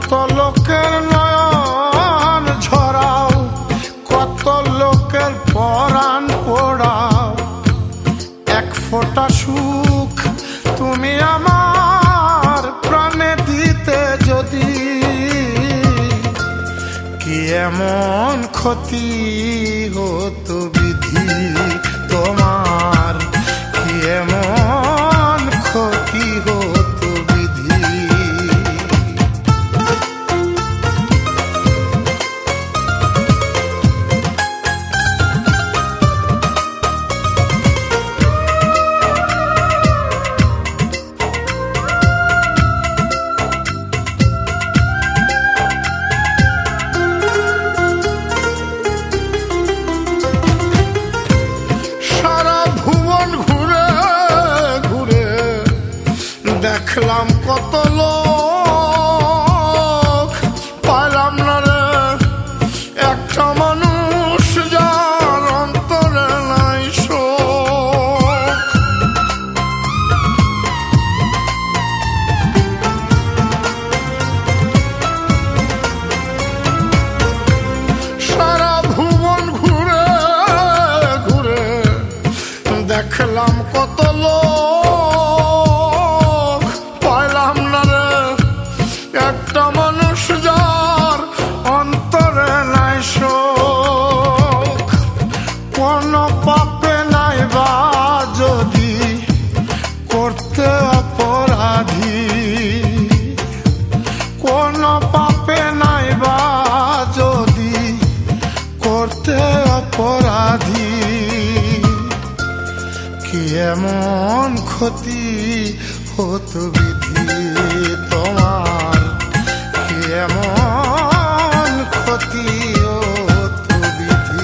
কত লোকের নয়ন ঝরাও, কত লোকের পরাণ পোড়াও, এক ফোঁটা সুখ তুমি আমার প্রাণে দিতে যদি, কি এমন ক্ষতি হতো বিধি তোমার, কি এমন ক্ষতি হতো বিধি। দেখলাম কত লোক, পাইলাম না রে একটা মানুষ যার অন্তরে নাই শোক। সারা ভুবন ঘুরে ঘুরে দেখলাম কত লোক, একটা মানুষ যার অন্তরে নাই শোক। কোন পাপে নাই বা যদি করতে অপরাধী, কোন পাপে নাই বা যদি করতে অপরাধী, কি এমন ক্ষতি হতো বিধি তোমার, কি এমন ক্ষতি হতো বিধি।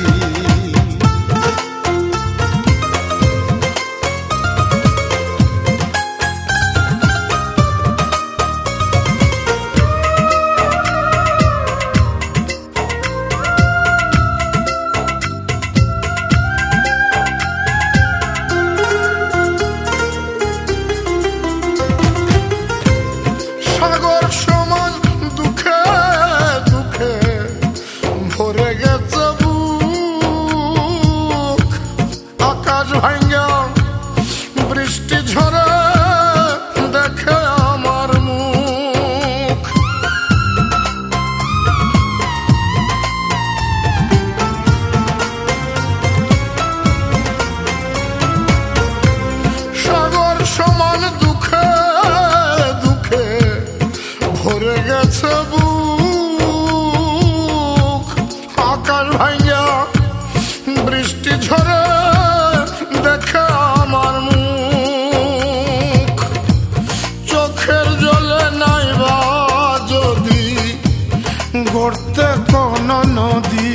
সাগর সমান দুঃখে দুঃখে ভরে গেছে বুক, আকাশ ভাঙ্গা বৃষ্টি ঝরে দেখে আমার মুখ। সাগর সমান দুঃখে দুঃখে ভরে গেছে বুক, আকাশ ভাঙ্গা বৃষ্টি ঝরে দেখে আমার মুখ। চোখের জলে নাই বা যদি গড়তে কোন নদী,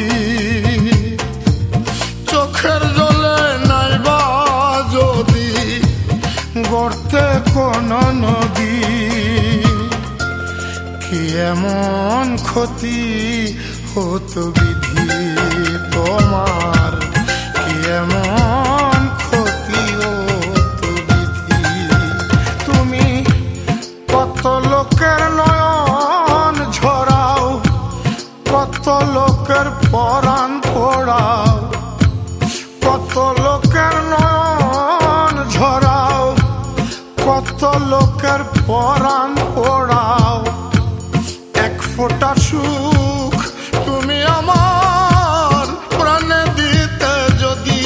চোখের জলে নাই বা যদি গড়তে কোন নদী, কি এমন ক্ষতি হতো বিধি তোমার, কি এমন ক্ষতি হতো বিধি। তুমি কত লোকের নয়ন ঝরাও, কত লোকের পরাণ পোড়াও, কত লোকের নয়ন ঝরাও, কত লোকের পরাণ পোড়াও, এক ফোঁটা সুখ তুমি আমার প্রাণে দিতে যদি,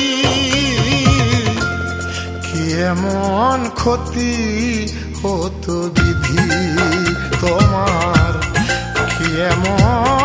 কি এমন ক্ষতি হতো বিধি তোমার, কি এমন